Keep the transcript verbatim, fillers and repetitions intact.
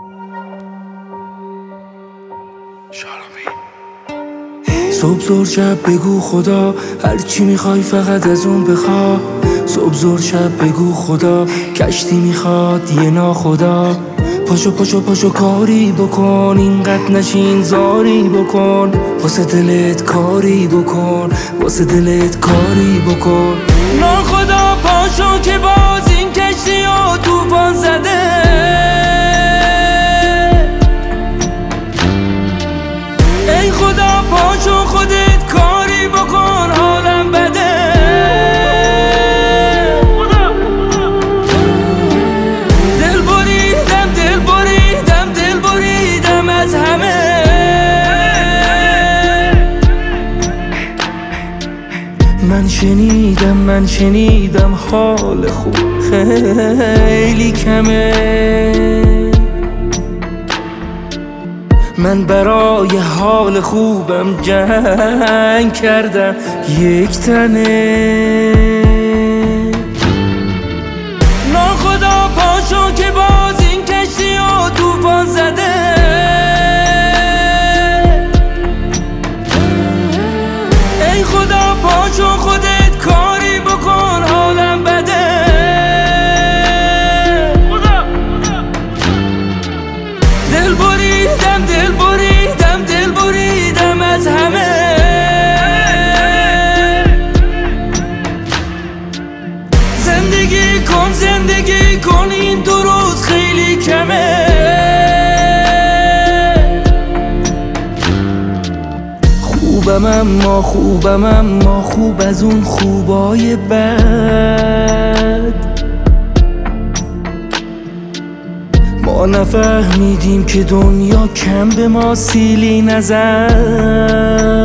صبح زور شب بگو خدا، هر چی میخوای فقط از اون بخوا. صبح زور شب بگو خدا، کشتی میخواد یه ناخدا. پاشو پاشو پاشو کاری بکن، اینقدر نشین زاری بکن. واسه دلت کاری بکن، واسه دلت کاری بکن. ناخدا پاشو که باز این کشتی ها توفان زده. ای خدا پاشو خودت کاری بکن، حالم بده. دل بریدم دل بریدم دل بریدم از همه. من شنیدم من شنیدم حال خوب خیلی کمه. من برای حال خوبم جنگ کردم یک تنه. ناخدا پاشو که باز این کشتی ها توفان زده. ای خدا پاشو خودت کاری بکن، حالم بده. دل بریدم دل بریدم دل بریدم از همه. زندگی کن زندگی کن، این دو روز خیلی کمه. خوبم اما خوبم اما خوب از اون خوبای بد. ما نفهمیدیم که دنیا کم به ما سیلی نزد.